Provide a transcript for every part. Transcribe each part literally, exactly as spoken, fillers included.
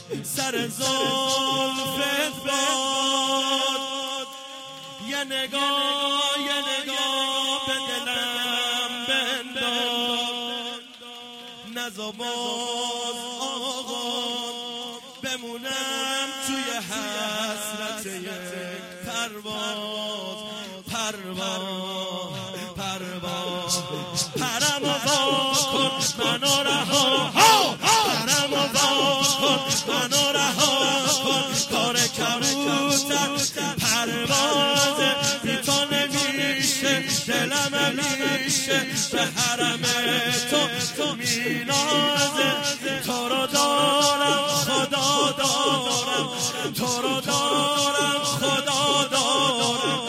سر زلفت باد، یه نگاه یه نگاه به دلم بنداز، نزا باز آقا بمونم توی حسرت یک پرواز پرواز پرواز پرم و واکن منو رها پرم و واکن منو رها کن، کار کبوتر پرواز بی تو نمیشه، دلم میشه به حرم تو تو مینازه، تو رو دارم خدا دارم، تو رو دارم خدا دارم،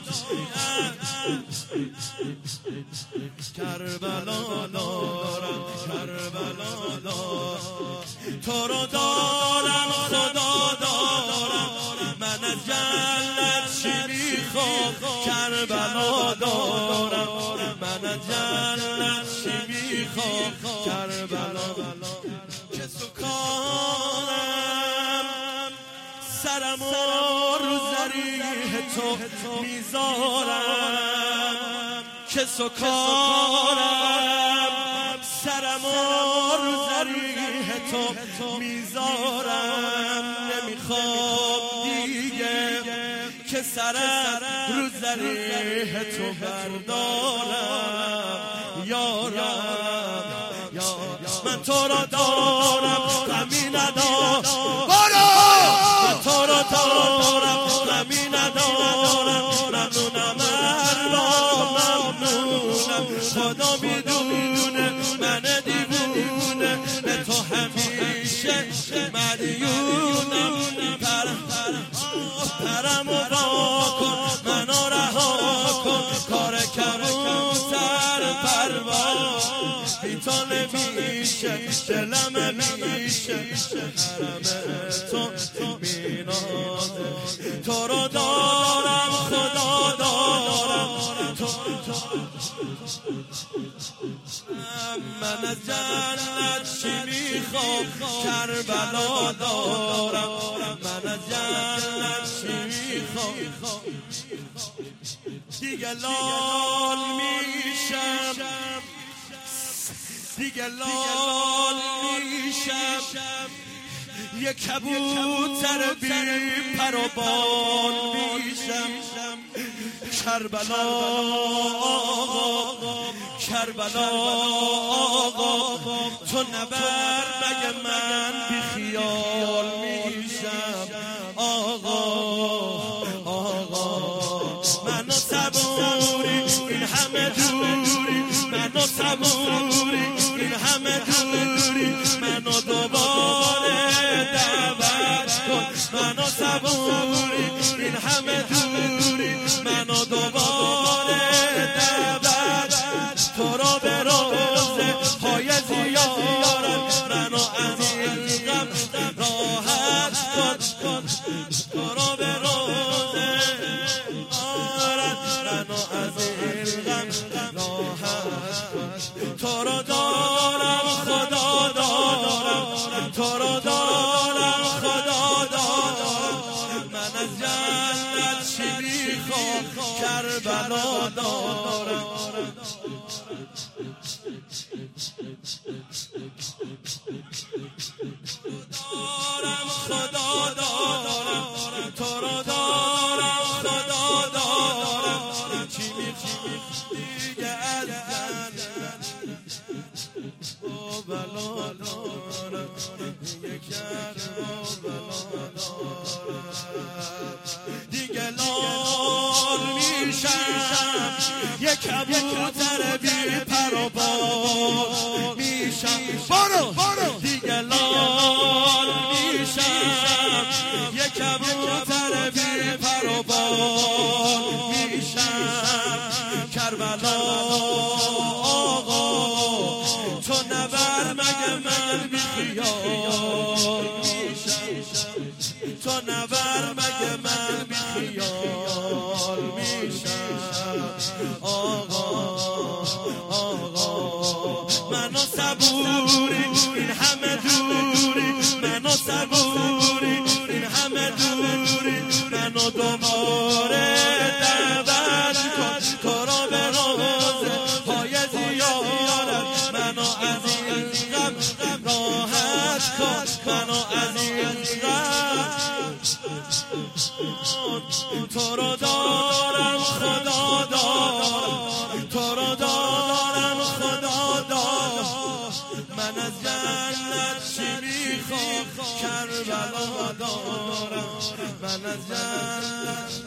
کربلا دارم کربلا دارم، تو رو دارم خدا دارم، من از جنت چی میخوام کربلا دارم، من از جنت چی میخوام کربلا، که سکانم سرم رو زریح تو میذارم، که سکانم سرم رو زریح تو میذارم، نمیخوام دیگه که سرم رو زریح تو بردارم، یارم من تو رو دارم غمی ندارم، من تو رو دارم غمی ندارم، ممنونم ارباب ممنونم، خدا میدونه من دیوونه به تو همیشه مدیونم، پرم پرم و واکن منو رها کن، کار کبوتر پرواز بی تو نمیشه، دلم میشه حرم تو مینازه، تو رو دارم خدا دارم، تو من از جنت چی میخوام کربلا دارم، من از جنت چی میخوام، دیگه لال میشم دیگه لال میشم، یه کبوتر بی پر و بال میشم، کربلا آقا کربلا آقا تو نبر مگه من بی خیال میشم، آقا آقا منو صبوری این همه دوری، منو صبوری این همه دوری، منو دوباره دعوت کن، منو صبوری این همه دوری، منو دوباره دعوت، تو رو به روزه های زیارت منو از این غم راحت کن، تو رو به روزه منو از این غم راحت کن، تو رو دارم خدا دارم، تو رو دارم خدا دارم، من از جنت چی میخوام کربلا دارم، دارم خدا دارم، تو رو دارم خدا دارم، چی میخوام دیگه از جنت بلا دارم، دیگه کربلا دارم، دیگه لال میشم یه کبوتر بی پر و بال میشم، برو دیگه لال میشم یه کبوتر بی پر و بال میشم، کربلا آقا تو نبر مگه من بی خیال میشم، تو نبر مگه من بی خیال میشم، آقا آقا منو صبوری این همه دوری، منو صبوری دوباره دعوت کن، تو را به روزه های زیارت منو از این غم راحت کن، منو از این غم. تو را دارم خدا دارم، تو را دارم خدا دارم، من از جنت چی میخوام کربلا دارم، من از جنت